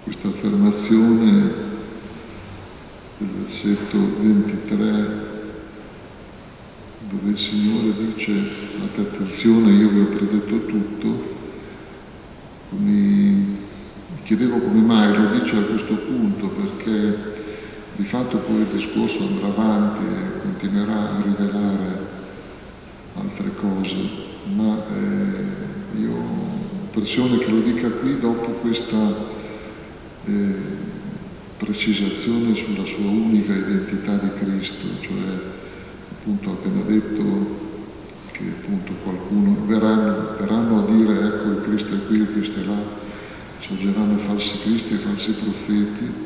questa affermazione del versetto 23, dove il Signore dice: fate attenzione, io vi ho predetto tutto. Mi chiedevo come mai lo dice a questo punto, perché di fatto poi il discorso andrà avanti e continuerà a rivelare altre cose, ma io ho l'impressione che lo dica qui dopo questa precisazione sulla sua unica identità di Cristo, cioè appunto ha appena detto che appunto qualcuno verranno a dire: ecco, il Cristo è qui, il Cristo è là, sorgeranno falsi cristi e falsi profeti,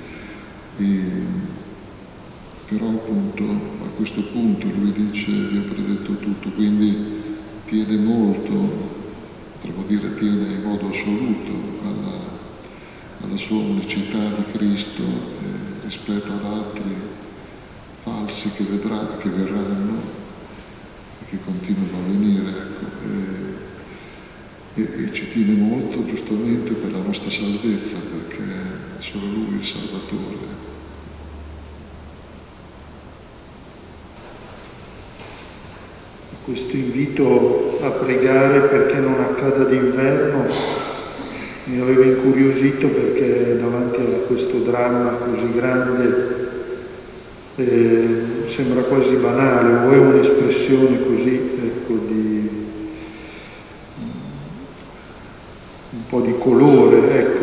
però appunto a questo punto lui dice: vi ho predetto tutto, quindi tiene molto, potremmo dire tiene in modo assoluto alla sua unicità di Cristo rispetto ad altri falsi che verranno e che continuano a venire, ecco, e ci tiene molto giustamente per la nostra salvezza, perché è solo Lui il Salvatore. Questo invito a pregare perché non accada d'inverno mi aveva incuriosito, perché davanti a questo dramma così grande sembra quasi banale, o è un'espressione così, ecco, di un po' di colore, ecco.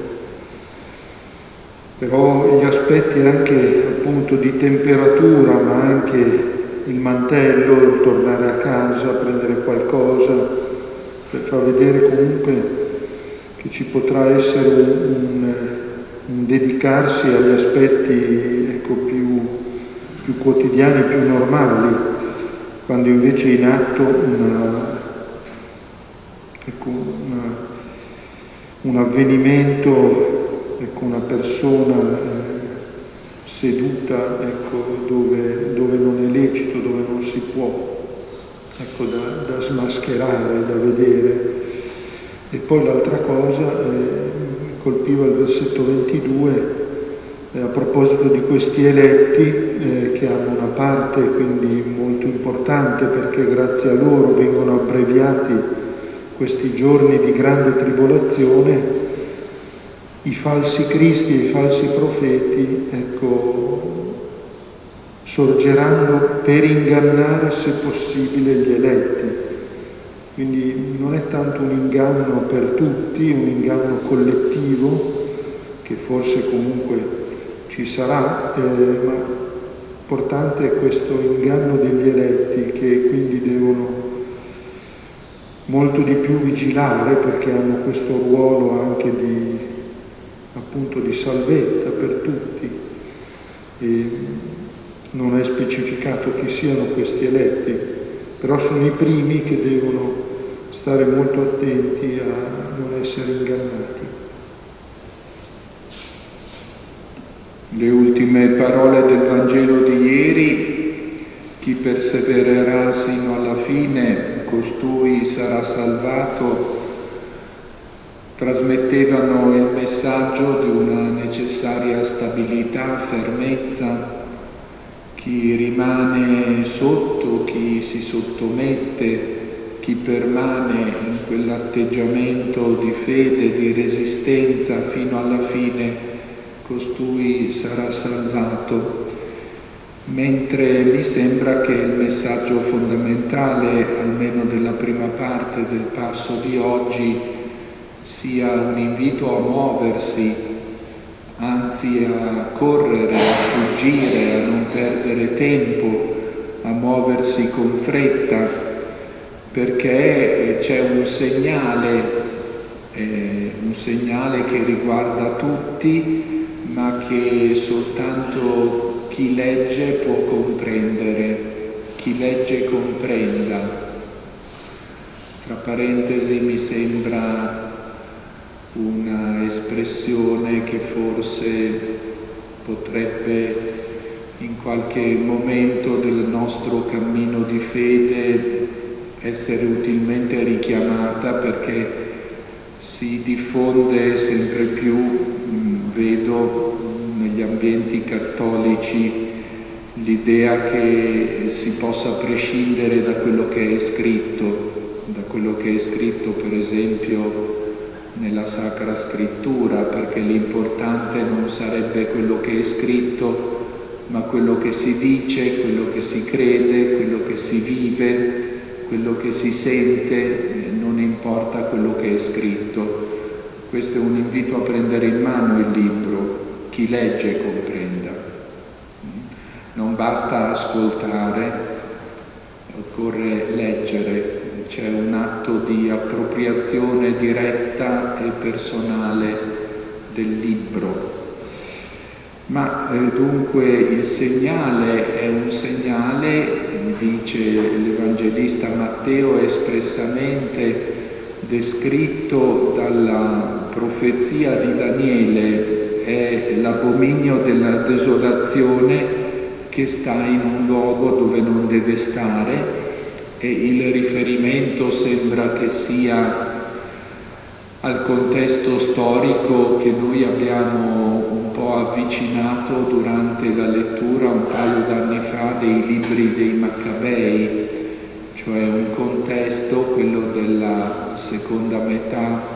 Però gli aspetti anche appunto di temperatura, ma anche il mantello, il tornare a casa, prendere qualcosa, cioè fa vedere comunque che ci potrà essere un dedicarsi agli aspetti, ecco, più quotidiani, più normali, quando invece è in atto un avvenimento, ecco, una persona seduta, ecco, dove non è lecito, dove non si può, ecco, da smascherare, da vedere. E poi l'altra cosa, colpiva il versetto 22, a proposito di questi eletti, che hanno una parte quindi molto importante, perché grazie a loro vengono abbreviati questi giorni di grande tribolazione. I falsi cristi e i falsi profeti, ecco, sorgeranno per ingannare, se possibile, gli eletti. Quindi non è tanto un inganno per tutti, un inganno collettivo, che forse comunque ci sarà, ma importante è questo inganno degli eletti, che quindi devono molto di più vigilare, perché hanno questo ruolo anche appunto di salvezza per tutti. E non è specificato chi siano questi eletti, però sono i primi che devono stare molto attenti a non essere ingannati. Le ultime parole del Vangelo di ieri: chi persevererà sino alla fine, costui sarà salvato, trasmettevano il messaggio di una necessaria stabilità, fermezza. Chi rimane sotto, chi si sottomette, chi permane in quell'atteggiamento di fede, di resistenza fino alla fine, costui sarà salvato. Mentre mi sembra che il messaggio fondamentale, almeno della prima parte del passo di oggi, sia un invito a muoversi, anzi a correre, a fuggire, a non perdere tempo, a muoversi con fretta, perché c'è un segnale che riguarda tutti, ma che soltanto chi legge può comprendere, chi legge comprenda. Tra parentesi, mi sembra una espressione che forse potrebbe in qualche momento del nostro cammino di fede essere utilmente richiamata, perché si diffonde sempre più vedo negli ambienti cattolici l'idea che si possa prescindere da quello che è scritto per esempio nella Sacra Scrittura, perché l'importante non sarebbe quello che è scritto, ma quello che si dice, quello che si crede, quello che si vive, quello che si sente, non importa quello che è scritto. Questo è un invito a prendere in mano il libro, chi legge comprenda. Non basta ascoltare, occorre leggere, c'è un atto di appropriazione diretta e personale del libro. Ma dunque il segnale è un segnale, dice l'Evangelista Matteo, espressamente descritto dalla profezia di Daniele, è l'abominio della desolazione che sta in un luogo dove non deve stare, e il riferimento sembra che sia al contesto storico che noi abbiamo un po' avvicinato durante la lettura un paio d'anni fa dei libri dei Maccabei, cioè un contesto, quello della seconda metà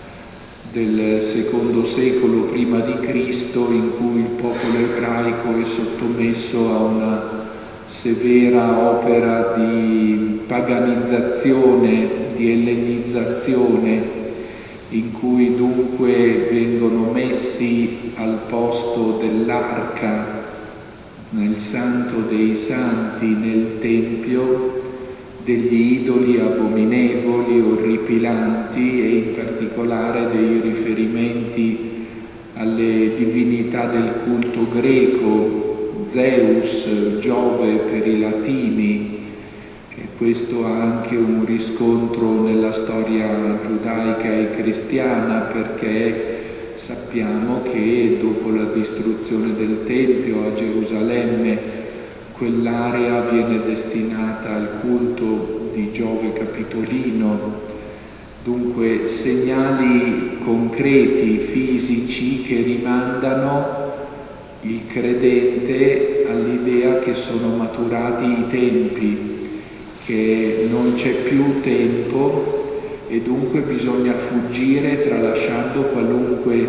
del secondo secolo prima di Cristo, in cui il popolo ebraico è sottomesso a una severa opera di paganizzazione, di ellenizzazione, in cui dunque vengono messi al posto dell'arca nel Santo dei Santi, nel Tempio, degli idoli abominevoli, orripilanti, e in particolare dei riferimenti alle divinità del culto greco, Zeus, Giove per i latini. E questo ha anche un riscontro nella storia giudaica e cristiana, perché sappiamo che dopo la distruzione del Tempio a Gerusalemme quell'area viene destinata al culto di Giove Capitolino. Dunque segnali concreti, fisici, che rimandano il credente all'idea che sono maturati i tempi, che non c'è più tempo e dunque bisogna fuggire tralasciando qualunque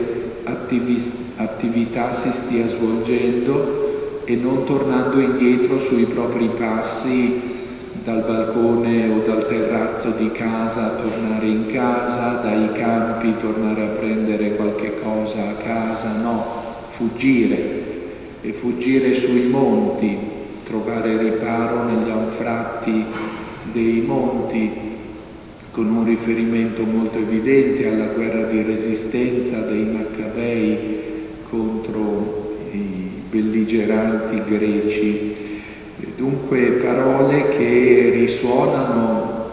attività si stia svolgendo e non tornando indietro sui propri passi dal balcone o dal terrazzo di casa, tornare in casa, dai campi tornare a prendere qualche cosa a casa, no, fuggire, e fuggire sui monti, trovare riparo negli anfratti dei monti, con un riferimento molto evidente alla guerra di resistenza dei Maccabei contro i belligeranti greci. Dunque parole che risuonano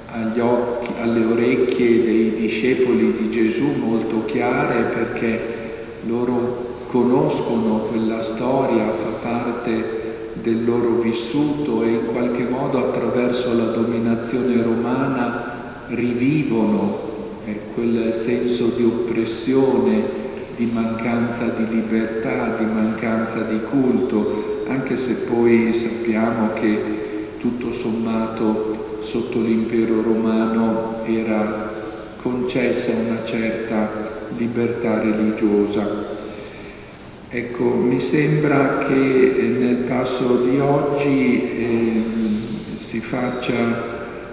alle orecchie dei discepoli di Gesù molto chiare, perché loro conoscono quella storia, fa parte del loro vissuto, e in qualche modo attraverso la dominazione romana rivivono quel senso di oppressione, di mancanza di libertà, di mancanza di culto, anche se poi sappiamo che tutto sommato sotto l'impero romano era concessa una certa libertà religiosa. Ecco, mi sembra che nel passo di oggi si faccia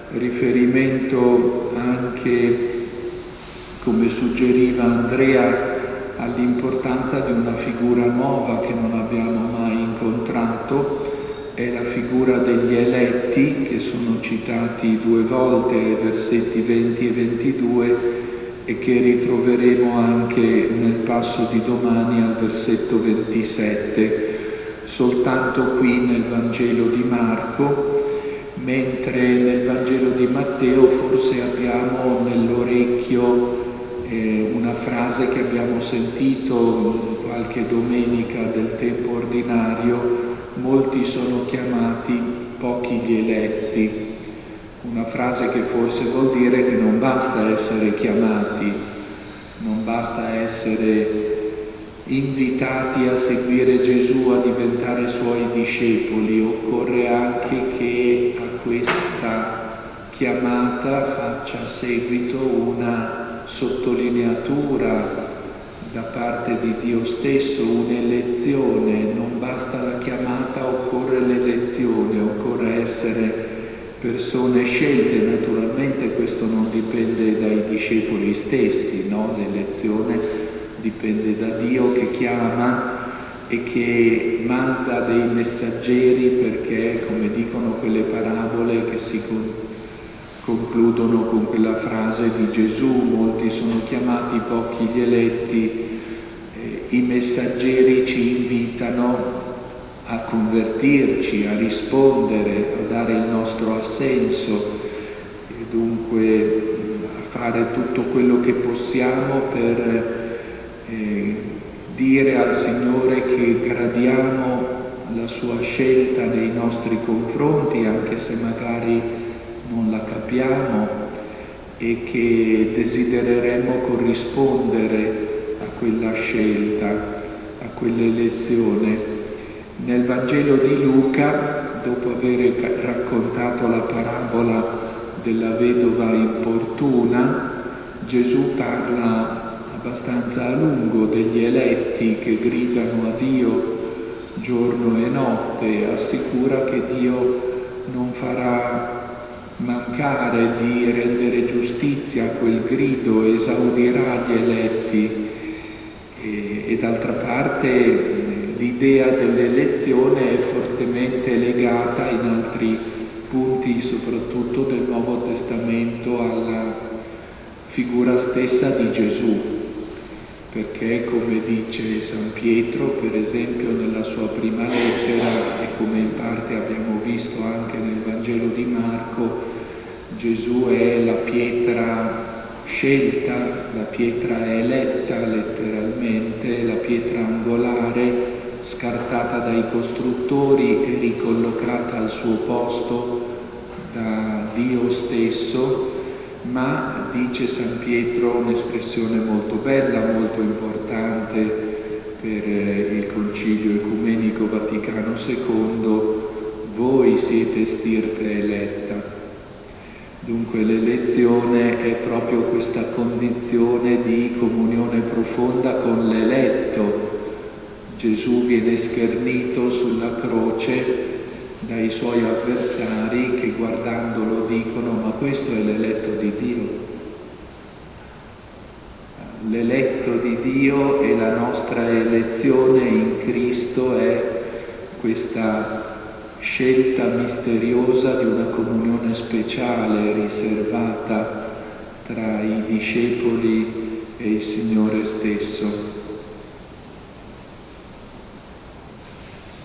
riferimento anche, come suggeriva Andrea, all'importanza di una figura nuova che non abbiamo mai incontrato, è la figura degli eletti, che sono citati 2 volte ai versetti 20 e 22 e che ritroveremo anche nel passo di domani al versetto 27, soltanto qui nel Vangelo di Marco, mentre nel Vangelo di Matteo forse abbiamo nell'orecchio una frase che abbiamo sentito qualche domenica del tempo ordinario: molti sono chiamati, pochi gli eletti. Una frase che forse vuol dire che non basta essere chiamati, non basta essere invitati a seguire Gesù, a diventare suoi discepoli. Occorre anche che a questa chiamata faccia seguito una sottolineatura da parte di Dio stesso, un'elezione. Non basta la chiamata, occorre l'elezione, occorre essere persone scelte. Naturalmente questo non dipende dai discepoli stessi, no? L'elezione dipende da Dio che chiama e che manda dei messaggeri, perché, come dicono quelle parabole che si concludono con quella frase di Gesù: molti sono chiamati, pochi gli eletti. I messaggeri ci invitano a convertirci, a rispondere, a dare il nostro assenso e dunque a fare tutto quello che possiamo per dire al Signore che gradiamo la sua scelta nei nostri confronti, anche se magari non la capiamo, e che desidereremo corrispondere a quella scelta, a quell'elezione. Nel Vangelo di Luca, dopo aver raccontato la parabola della vedova importuna, Gesù parla abbastanza a lungo degli eletti che gridano a Dio giorno e notte, assicura che Dio non farà mancare di rendere giustizia a quel grido, esaudirà gli eletti. E d'altra parte l'idea dell'elezione è fortemente legata in altri punti, soprattutto del Nuovo Testamento, alla figura stessa di Gesù, perché, come dice San Pietro, per esempio, nella sua prima lettera, e come in parte abbiamo visto anche nel Vangelo di Marco, Gesù è la pietra scelta, la pietra eletta letteralmente, la pietra angolare, scartata dai costruttori e ricollocata al suo posto da Dio stesso. Ma, dice San Pietro, un'espressione molto bella, molto importante per il Concilio Ecumenico Vaticano II: voi siete stirpe eletta. Dunque l'elezione è proprio questa condizione di comunione profonda con l'eletto. Gesù viene schernito sulla croce dai suoi avversari che, guardandolo, dicono: ma questo è l'eletto di Dio. L'eletto di Dio e la nostra elezione in Cristo è questa scelta misteriosa di una comunione speciale, riservata tra i discepoli e il Signore stesso.